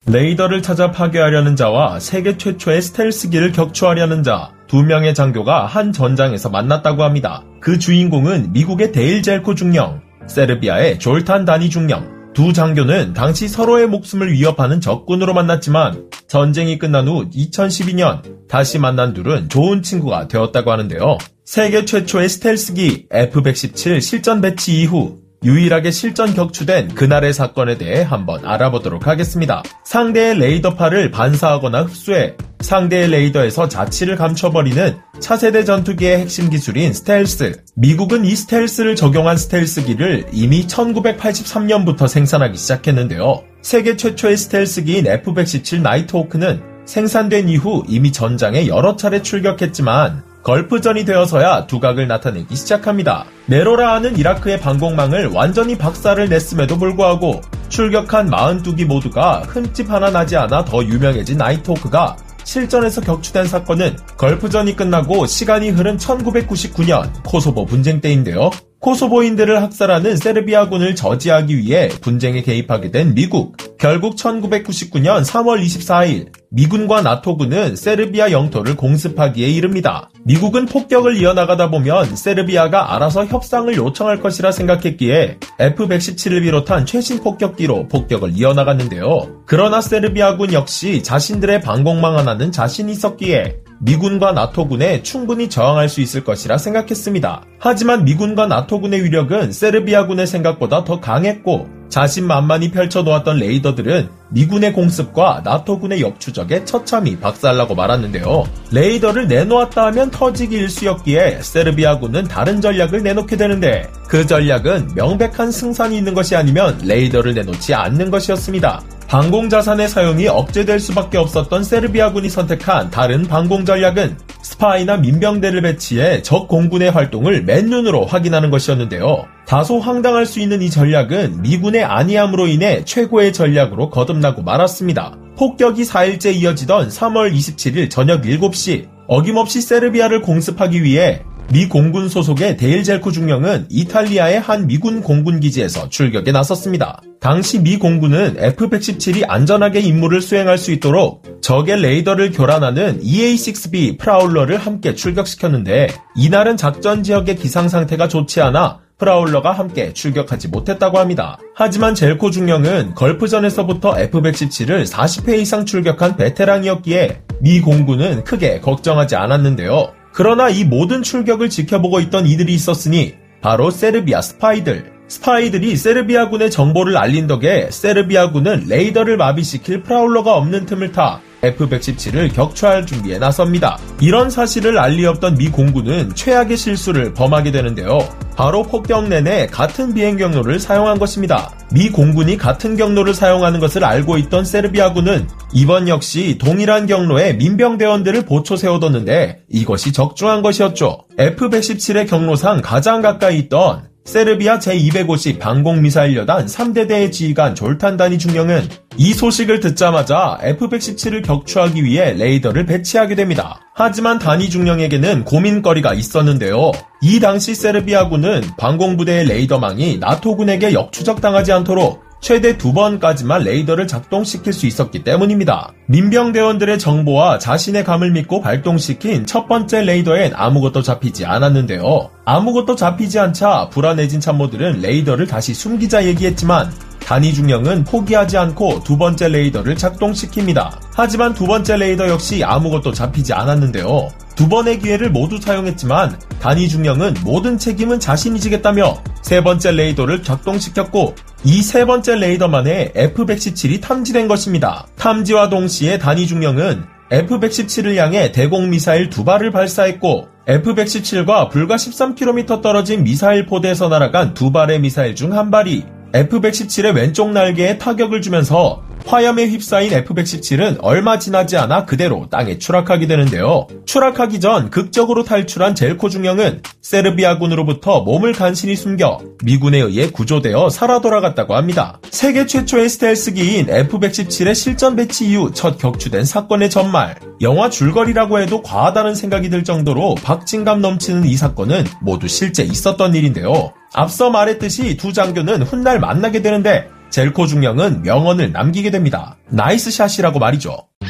레이더를 찾아 파괴하려는 자와 세계 최초의 스텔스기를 격추하려는 자, 두 명의 장교가 한 전장에서 만났다고 합니다. 그 주인공은 미국의 데일 젤코 중령, 세르비아의 졸탄 다니 중령. 두 장교는 당시 서로의 목숨을 위협하는 적군으로 만났지만 전쟁이 끝난 후 2012년 다시 만난 둘은 좋은 친구가 되었다고 하는데요. 세계 최초의 스텔스기 F-117 실전 배치 이후 유일하게 실전 격추된 그날의 사건에 대해 한번 알아보도록 하겠습니다. 상대의 레이더파를 반사하거나 흡수해 상대의 레이더에서 자취를 감춰버리는 차세대 전투기의 핵심 기술인 스텔스. 미국은 이 스텔스를 적용한 스텔스기를 이미 1983년부터 생산하기 시작했는데요. 세계 최초의 스텔스기인 F-117 나이트호크는 생산된 이후 이미 전장에 여러 차례 출격했지만 걸프전이 되어서야 두각을 나타내기 시작합니다. 네로라하는 이라크의 방공망을 완전히 박살을 냈음에도 불구하고 출격한 42기 모두가 흠집 하나 나지 않아 더 유명해진 나이트호크가 실전에서 격추된 사건은 걸프전이 끝나고 시간이 흐른 1999년 코소보 분쟁 때인데요. 코소보인들을 학살하는 세르비아군을 저지하기 위해 분쟁에 개입하게 된 미국. 결국 1999년 3월 24일 미군과 나토군은 세르비아 영토를 공습하기에 이릅니다. 미국은 폭격을 이어나가다 보면 세르비아가 알아서 협상을 요청할 것이라 생각했기에 F-117을 비롯한 최신 폭격기로 폭격을 이어나갔는데요. 그러나 세르비아군 역시 자신들의 방공망 하나는 자신이 있었기에 미군과 나토군에 충분히 저항할 수 있을 것이라 생각했습니다. 하지만 미군과 나토군의 위력은 세르비아군의 생각보다 더 강했고 자신만만히 펼쳐놓았던 레이더들은 미군의 공습과 나토군의 역추적에 처참히 박살나고 말았는데요. 레이더를 내놓았다 하면 터지기 일쑤였기에 세르비아군은 다른 전략을 내놓게 되는데 그 전략은 명백한 승산이 있는 것이 아니면 레이더를 내놓지 않는 것이었습니다. 방공자산의 사용이 억제될 수밖에 없었던 세르비아군이 선택한 다른 방공 전략은 스파이나 민병대를 배치해 적 공군의 활동을 맨눈으로 확인하는 것이었는데요. 다소 황당할 수 있는 이 전략은 미군의 안이함으로 인해 최고의 전략으로 거듭나고 말았습니다. 폭격이 4일째 이어지던 3월 27일 저녁 7시 어김없이 세르비아를 공습하기 위해 미 공군 소속의 데일 젤코 중령은 이탈리아의 한 미군 공군 기지에서 출격에 나섰습니다. 당시 미 공군은 F-117이 안전하게 임무를 수행할 수 있도록 적의 레이더를 교란하는 EA-6B 프라울러를 함께 출격시켰는데 이날은 작전 지역의 기상 상태가 좋지 않아 프라울러가 함께 출격하지 못했다고 합니다. 하지만 젤코 중령은 걸프전에서부터 F-117을 40회 이상 출격한 베테랑이었기에 미 공군은 크게 걱정하지 않았는데요. 그러나 이 모든 출격을 지켜보고 있던 이들이 있었으니 바로 세르비아 스파이들. 스파이들이 세르비아군의 정보를 알린 덕에 세르비아군은 레이더를 마비시킬 프라울러가 없는 틈을 타 F-117을 격추할 준비에 나섭니다. 이런 사실을 알 리 없던 미 공군은 최악의 실수를 범하게 되는데요. 바로 폭격 내내 같은 비행 경로를 사용한 것입니다. 미 공군이 같은 경로를 사용하는 것을 알고 있던 세르비아군은 이번 역시 동일한 경로에 민병대원들을 보초 세워뒀는데 이것이 적중한 것이었죠. F-117의 경로상 가장 가까이 있던 세르비아 제250 방공미사일 여단 3대대의 지휘관 졸탄 다니 중령은 이 소식을 듣자마자 F-117을 격추하기 위해 레이더를 배치하게 됩니다. 하지만 다니 중령에게는 고민거리가 있었는데요. 이 당시 세르비아군은 방공부대의 레이더망이 나토군에게 역추적당하지 않도록 최대 2번까지만 레이더를 작동시킬 수 있었기 때문입니다. 민병대원들의 정보와 자신의 감을 믿고 발동시킨 첫 번째 레이더엔 아무것도 잡히지 않았는데요. 아무것도 잡히지 않자 불안해진 참모들은 레이더를 다시 숨기자 얘기했지만 다니 중령은 포기하지 않고 두 번째 레이더를 작동시킵니다. 하지만 두 번째 레이더 역시 아무것도 잡히지 않았는데요. 두 번의 기회를 모두 사용했지만 다니 중령은 모든 책임은 자신이 지겠다며 세 번째 레이더를 작동시켰고 이 세 번째 레이더만에 F-117이 탐지된 것입니다. 탐지와 동시에 다니 중령은 F-117을 향해 대공미사일 2발을 발사했고 F-117과 불과 13km 떨어진 미사일 포대에서 날아간 2발의 미사일 중 한 발이 F-117의 왼쪽 날개에 타격을 주면서 화염에 휩싸인 F-117은 얼마 지나지 않아 그대로 땅에 추락하게 되는데요. 추락하기 전 극적으로 탈출한 젤코 중령은 세르비아군으로부터 몸을 간신히 숨겨 미군에 의해 구조되어 살아 돌아갔다고 합니다. 세계 최초의 스텔스기인 F-117의 실전 배치 이후 첫 격추된 사건의 전말. 영화 줄거리라고 해도 과하다는 생각이 들 정도로 박진감 넘치는 이 사건은 모두 실제 있었던 일인데요. 앞서 말했듯이 두 장교는 훗날 만나게 되는데 젤코 중령은 명언을 남기게 됩니다. 나이스 샷이라고 말이죠.